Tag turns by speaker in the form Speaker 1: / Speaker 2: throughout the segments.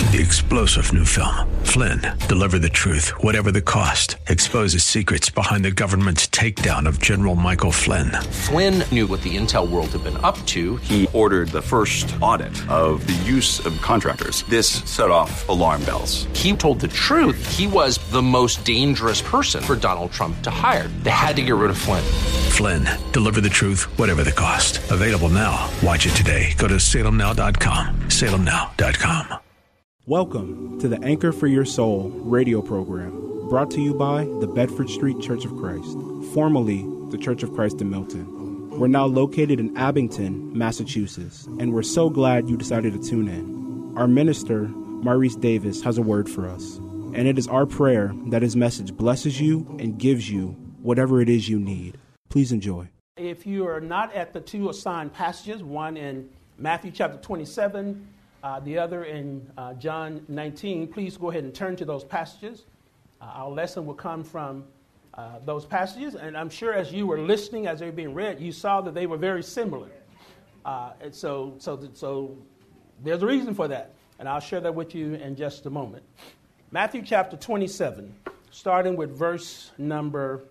Speaker 1: The explosive new film, Flynn, deliver the truth, whatever the cost, exposes secrets behind the government's takedown of General Michael Flynn.
Speaker 2: Flynn knew what the intel world had been up to.
Speaker 3: He ordered the first audit of the use of contractors. This set off alarm bells.
Speaker 2: He told the truth. He was the most dangerous person for Donald Trump to hire. They had to get rid of Flynn.
Speaker 1: Flynn, deliver the truth, whatever the cost. Available now. Watch it today. Go to salemnow.com. salemnow.com.
Speaker 4: Welcome to the Anchor for Your Soul radio program, brought to you by the Bedford Street Church of Christ, formerly the Church of Christ in Milton. We're now located in Abington, Massachusetts, and we're so glad you decided to tune in. Our minister, Maurice Davis, has a word for us, and it is our prayer that his message blesses you and gives you whatever it is you need. Please enjoy.
Speaker 5: If you are not at the two assigned passages, one in Matthew chapter 27, the other in John 19, please go ahead and turn to those passages. Our lesson will come from those passages, and I'm sure as you were listening, as they were being read, you saw that they were very similar. And so there's a reason for that, and I'll share that with you in just a moment. Matthew chapter 27, starting with verse number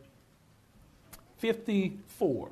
Speaker 5: 54.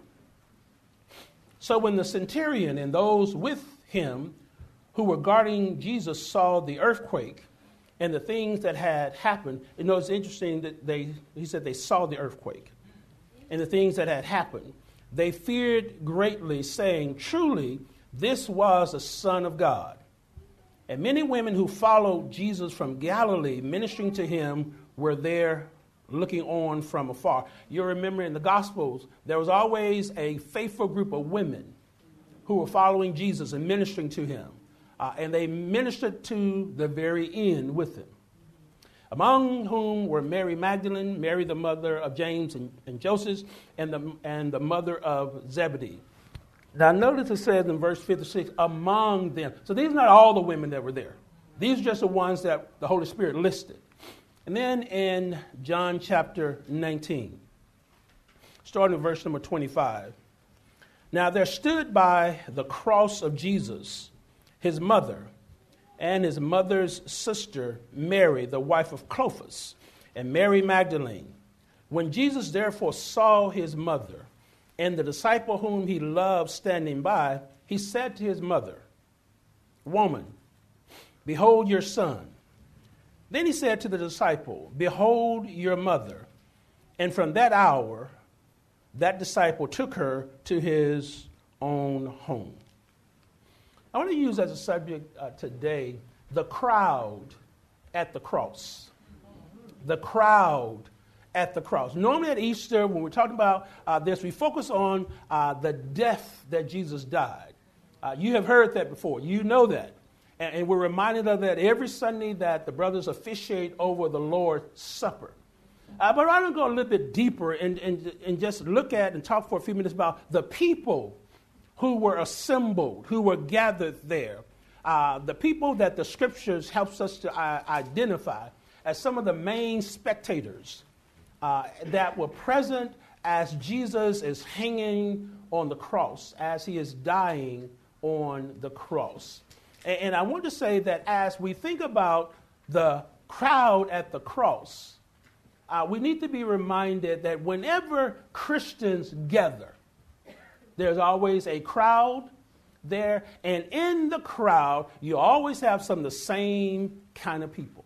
Speaker 5: So when the centurion and those with him who were guarding Jesus saw the earthquake and the things that had happened. You know, it's interesting that he said they saw the earthquake and the things that had happened. They feared greatly, saying, "Truly, this was the Son of God." And many women who followed Jesus from Galilee, ministering to him, were there looking on from afar. You remember in the Gospels, there was always a faithful group of women who were following Jesus and ministering to him. And they ministered to the very end with him, among whom were Mary Magdalene, Mary the mother of James and Joseph, and the mother of Zebedee. Now notice it says in verse 56, among them. So these are not all the women that were there. These are just the ones that the Holy Spirit listed. And then in John chapter 19, starting with verse number 25. Now there stood by the cross of Jesus his mother, and his mother's sister, Mary, the wife of Clopas, and Mary Magdalene. When Jesus therefore saw his mother and the disciple whom he loved standing by, he said to his mother, "Woman, behold your son." Then he said to the disciple, "Behold your mother." And from that hour, that disciple took her to his own home. I want to use as a subject today the crowd at the cross. The crowd at the cross. Normally at Easter, when we're talking about this, we focus on the death that Jesus died. You have heard that before. You know that. And we're reminded of that every Sunday that the brothers officiate over the Lord's Supper. But I want to go a little bit deeper and just look at and talk for a few minutes about the people who were assembled, who were gathered there. The people that the scriptures helps us to identify as some of the main spectators that were present as Jesus is hanging on the cross, as he is dying on the cross. And I want to say that as we think about the crowd at the cross, we need to be reminded that whenever Christians gather, there's always a crowd there, and in the crowd, you always have some of the same kind of people.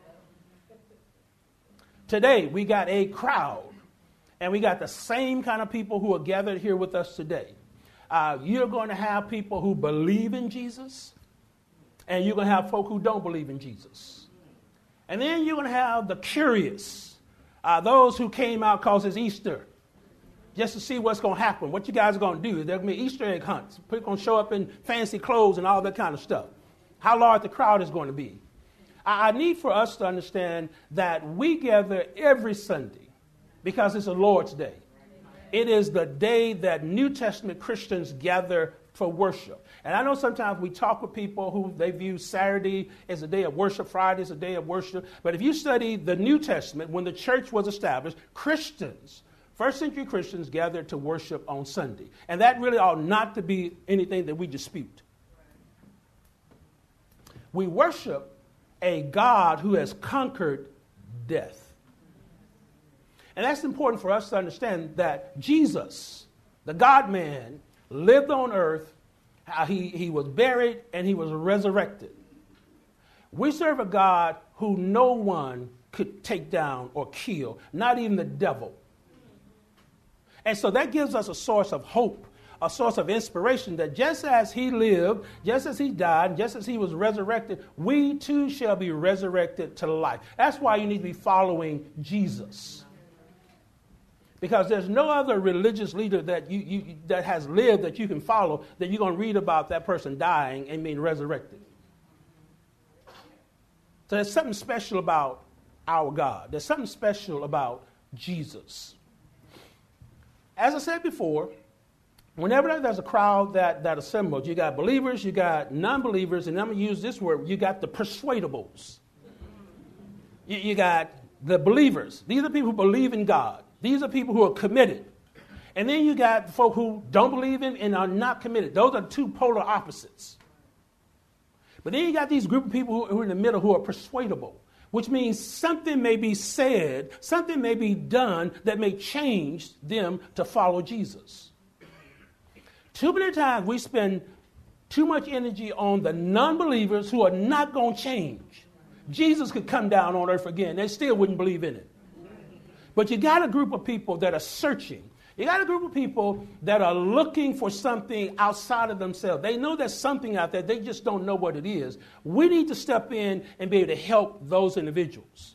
Speaker 5: Today, we got a crowd, and we got the same kind of people who are gathered here with us today. You're going to have people who believe in Jesus, and you're going to have folk who don't believe in Jesus. And then you're going to have the curious, those who came out because it's Easter, just to see what's going to happen, what you guys are going to do. There's going to be Easter egg hunts. People are going to show up in fancy clothes and all that kind of stuff. How large the crowd is going to be. I need for us to understand that we gather every Sunday because it's the Lord's Day. It is the day that New Testament Christians gather for worship. And I know sometimes we talk with people who they view Saturday as a day of worship, Friday as a day of worship. But if you study the New Testament, when the church was established, Christians, first century Christians gathered to worship on Sunday. And that really ought not to be anything that we dispute. We worship a God who has conquered death. And that's important for us to understand that Jesus, the God-man, lived on earth, how he was buried, and he was resurrected. We serve a God who no one could take down or kill, not even the devil. And so that gives us a source of hope, a source of inspiration that just as he lived, just as he died, just as he was resurrected, we too shall be resurrected to life. That's why you need to be following Jesus. Because there's no other religious leader that that has lived that you can follow that you're going to read about that person dying and being resurrected. So there's something special about our God. There's something special about Jesus. As I said before, whenever there's a crowd that assembles, you got believers, you got non-believers, and I'm going to use this word, you got the persuadables. You got the believers. These are people who believe in God. These are people who are committed. And then you got the folk who don't believe in and are not committed. Those are two polar opposites. But then you got these group of people who are in the middle who are persuadable, which means something may be said, something may be done that may change them to follow Jesus. Too many times we spend too much energy on the non-believers who are not going to change. Jesus could come down on earth again. They still wouldn't believe in it. But you got a group of people that are searching. You got a group of people that are looking for something outside of themselves. They know there's something out there. They just don't know what it is. We need to step in and be able to help those individuals.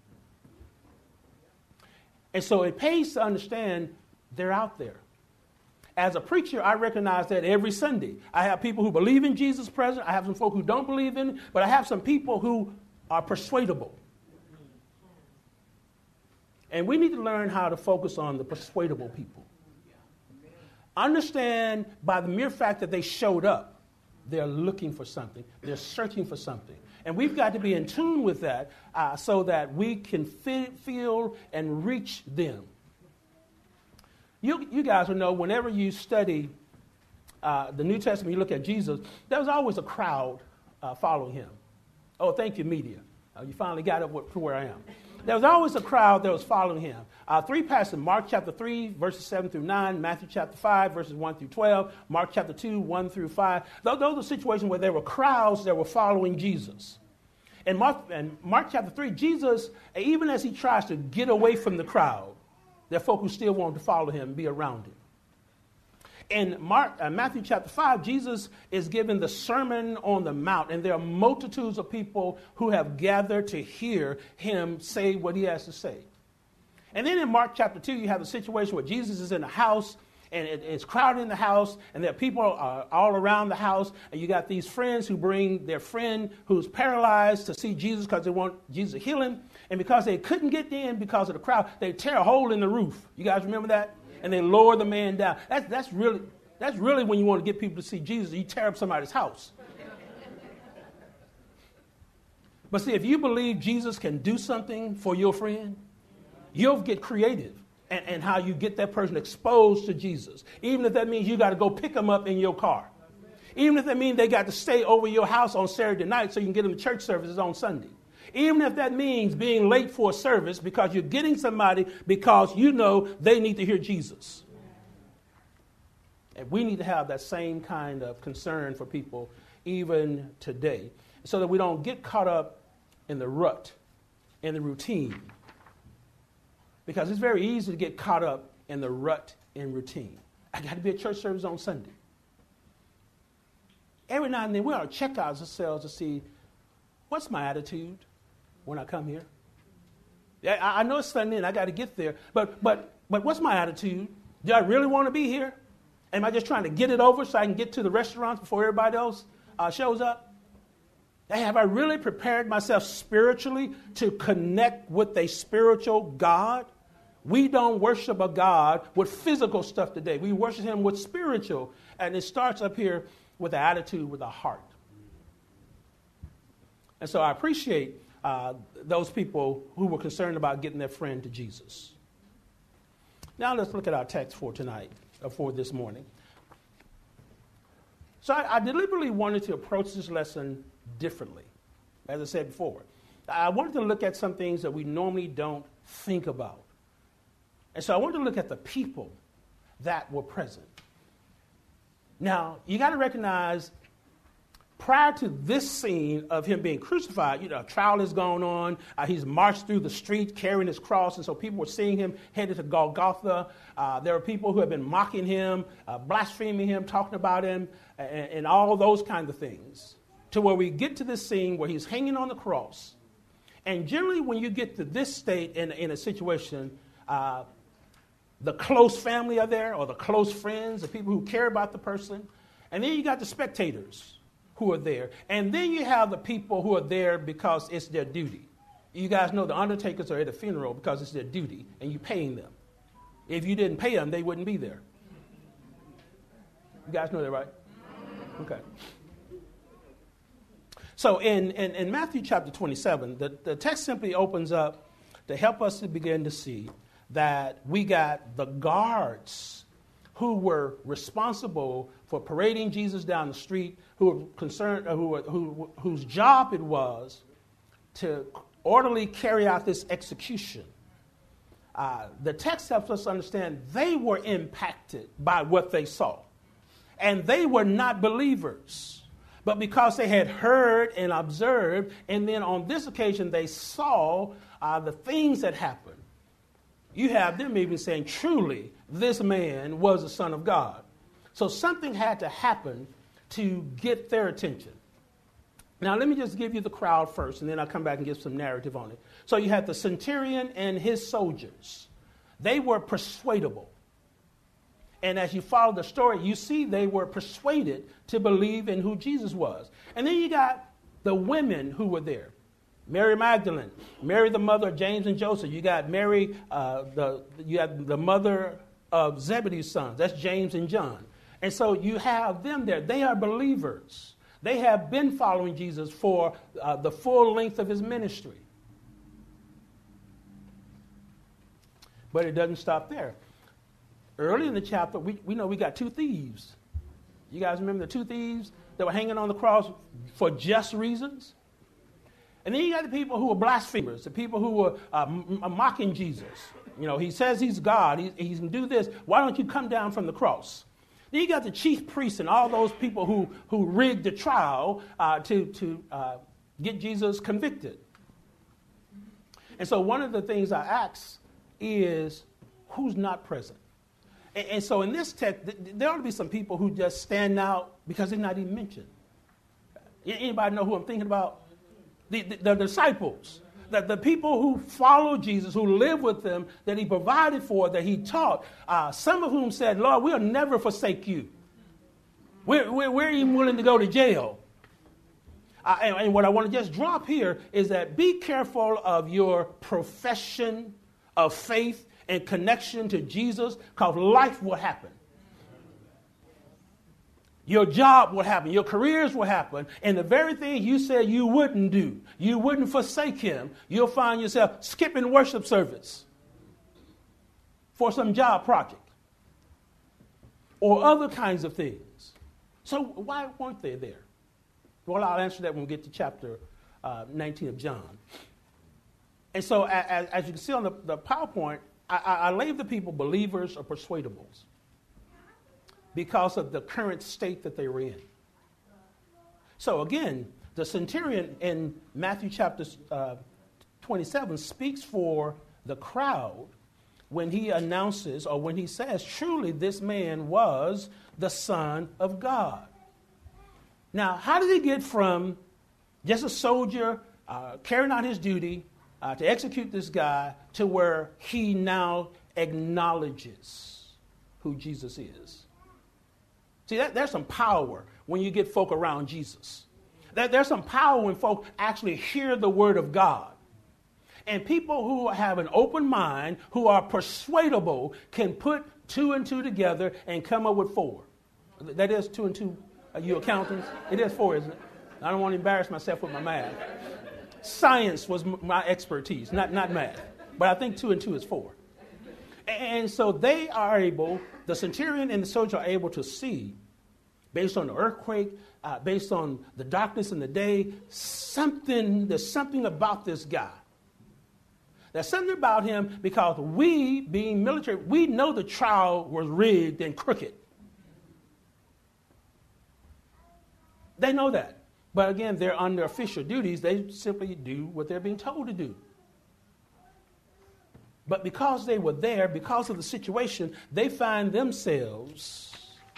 Speaker 5: And so it pays to understand they're out there. As a preacher, I recognize that every Sunday. I have people who believe in Jesus present. I have some folk who don't believe in it. But I have some people who are persuadable. And we need to learn how to focus on the persuadable people. Understand by the mere fact that they showed up, they're looking for something. They're searching for something. And we've got to be in tune with that so that we can feel and reach them. You guys will know whenever you study the New Testament, you look at Jesus, there was always a crowd following him. Oh, thank you, media. You finally got up to where I am. There was always a crowd that was following him. Three passages, Mark chapter 3, verses 7 through 9, Matthew chapter 5, verses 1 through 12, Mark chapter 2, 1 through 5. Those are situations where there were crowds that were following Jesus. In Mark chapter 3, Jesus, even as he tries to get away from the crowd, there are folk who still want to follow him and be around him. In Matthew chapter 5, Jesus is given the Sermon on the Mount, and there are multitudes of people who have gathered to hear him say what he has to say. And then in Mark chapter 2, you have a situation where Jesus is in a house, and it's crowded in the house, and there are people all around the house, and you got these friends who bring their friend who's paralyzed to see Jesus because they want Jesus to heal him. And because they couldn't get in because of the crowd, they tear a hole in the roof. You guys remember that? And they lower the man down. That's really when you want to get people to see Jesus. You tear up somebody's house. But see, if you believe Jesus can do something for your friend, you'll get creative and how you get that person exposed to Jesus. Even if that means you got to go pick them up in your car. Even if that means they got to stay over your house on Saturday night so you can get them to church services on Sunday. Even if that means being late for a service because you're getting somebody because you know they need to hear Jesus. And we need to have that same kind of concern for people even today so that we don't get caught up in the rut, in the routine. Because it's very easy to get caught up in the rut and routine. I got to be at church service on Sunday. Every now and then we ought to check ourselves to see what's my attitude when I come here. Yeah, I know it's Sunday and I got to get there, but what's my attitude? Do I really want to be here? Am I just trying to get it over so I can get to the restaurants before everybody else shows up? Have I really prepared myself spiritually to connect with a spiritual God? We don't worship a God with physical stuff today. We worship him with spiritual, and it starts up here with an attitude, with a heart. And so I appreciate those people who were concerned about getting their friend to Jesus. Now let's look at our text for tonight, for this morning. So I deliberately wanted to approach this lesson differently. as I said before. I wanted to look at some things that we normally don't think about. And so I wanted to look at the people that were present. Now, you got to recognize, prior to this scene of him being crucified, a trial is going on. He's marched through the street carrying his cross, and so people were seeing him headed to Golgotha. There were people who have been mocking him, blaspheming him, talking about him, and all those kinds of things, to where we get to this scene where he's hanging on the cross. And generally, when you get to this state in a situation, the close family are there, or the close friends, the people who care about the person. And then you got the spectators who are there. And then you have the people who are there because it's their duty. You guys know the undertakers are at a funeral because it's their duty, and you're paying them. If you didn't pay them, they wouldn't be there. You guys know that, right? Okay. So in Matthew chapter 27, the text simply opens up to help us to begin to see that we got the guards who were responsible for parading Jesus down the street, who were concerned, whose job it was to orderly carry out this execution. The text helps us understand they were impacted by what they saw, and they were not believers, but because they had heard and observed, and then on this occasion they saw the things that happened. You have them even saying, truly, this man was the Son of God. So something had to happen to get their attention. Now, let me just give you the crowd first, and then I'll come back and give some narrative on it. So you had the centurion and his soldiers. They were persuadable. And as you follow the story, you see they were persuaded to believe in who Jesus was. And then you got the women who were there. Mary Magdalene, Mary the mother of James and Joseph. You got Mary, you have the mother of Zebedee's sons. That's James and John. And so you have them there. They are believers. They have been following Jesus for the full length of his ministry. But it doesn't stop there. Early in the chapter, we know we got two thieves. You guys remember the two thieves that were hanging on the cross for just reasons? And then you got the people who were blasphemers, the people who were mocking Jesus. He says he's God. He can do this. Why don't you come down from the cross? Then you got the chief priests and all those people who rigged the trial to get Jesus convicted. And so one of the things I ask is, who's not present? And so in this text, there ought to be some people who just stand out because they're not even mentioned. Anybody know who I'm thinking about? The disciples, the people who followed Jesus, who lived with him, that he provided for, that he taught, some of whom said, Lord, we'll never forsake you. We're even willing to go to jail. And what I want to just drop here is that be careful of your profession of faith and connection to Jesus, because life will happen. Your job will happen. Your careers will happen. And the very thing you said you wouldn't do, you wouldn't forsake him, you'll find yourself skipping worship service for some job project or other kinds of things. So why weren't they there? Well, I'll answer that when we get to chapter 19 of John. And so as you can see on the PowerPoint, I label the people believers or persuadables, because of the current state that they were in. So again, the centurion in Matthew chapter 27 speaks for the crowd when he announces, or when he says, truly this man was the Son of God. Now, how did he get from just a soldier carrying out his duty to execute this guy to where he now acknowledges who Jesus is? See, there's some power when you get folk around Jesus. There's some power when folk actually hear the word of God. And people who have an open mind, who are persuadable, can put 2 and 2 together and come up with 4. That is 2 and 2. Are you accountants? It is 4, isn't it? I don't want to embarrass myself with my math. Science was my expertise, not math. But I think 2 and 2 is 4. And so they are able, the centurion and the soldier are able to see based on the earthquake, based on the darkness in the day, there's something about this guy. There's something about him because we, being military, we know the trial was rigged and crooked. They know that. But again, they're under official duties. They simply do what they're being told to do. But because they were there, because of the situation, they find themselves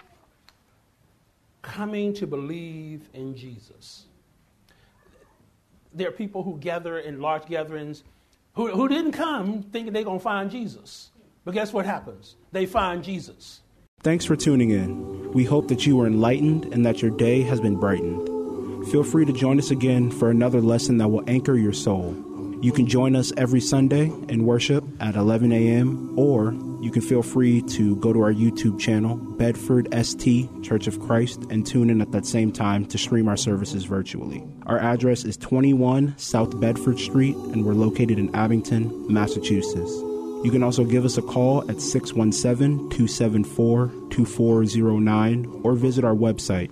Speaker 5: coming to believe in Jesus. There are people who gather in large gatherings who didn't come thinking they're going to find Jesus. But guess what happens? They find Jesus.
Speaker 4: Thanks for tuning in. We hope that you were enlightened and that your day has been brightened. Feel free to join us again for another lesson that will anchor your soul. You can join us every Sunday in worship at 11 a.m. or you can feel free to go to our YouTube channel, Bedford St. Church of Christ, and tune in at that same time to stream our services virtually. Our address is 21 South Bedford Street, and we're located in Abington, Massachusetts. You can also give us a call at 617-274-2409 or visit our website,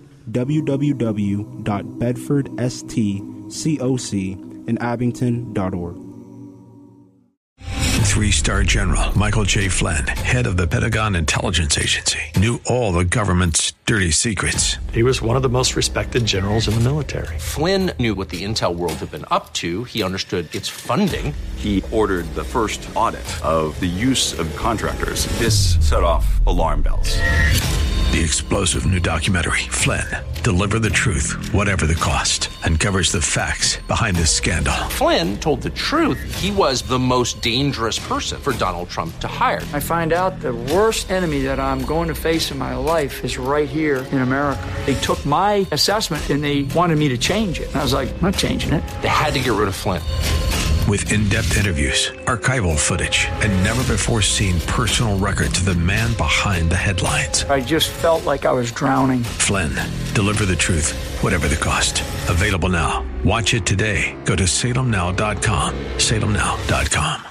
Speaker 4: www.bedfordstcocinabington.org.
Speaker 1: 3-star General Michael J. Flynn, head of the Pentagon Intelligence Agency, knew all the government's dirty secrets.
Speaker 6: He was one of the most respected generals in the military.
Speaker 2: Flynn knew what the intel world had been up to. He understood its funding.
Speaker 3: He ordered the first audit of the use of contractors. This set off alarm bells.
Speaker 1: The explosive new documentary, Flynn, Deliver the Truth, Whatever the Cost, uncovers the facts behind this scandal.
Speaker 2: Flynn told the truth. He was the most dangerous person for Donald Trump to hire.
Speaker 7: I find out the worst enemy that I'm going to face in my life is right here in America. They took my assessment and they wanted me to change it. And I was like, I'm not changing it.
Speaker 2: They had to get rid of Flynn.
Speaker 1: With in-depth interviews, archival footage, and never-before-seen personal records of the man behind the headlines.
Speaker 7: I just felt like I was drowning.
Speaker 1: Flynn, Deliver the Truth, Whatever the Cost. Available now. Watch it today. Go to salemnow.com. salemnow.com.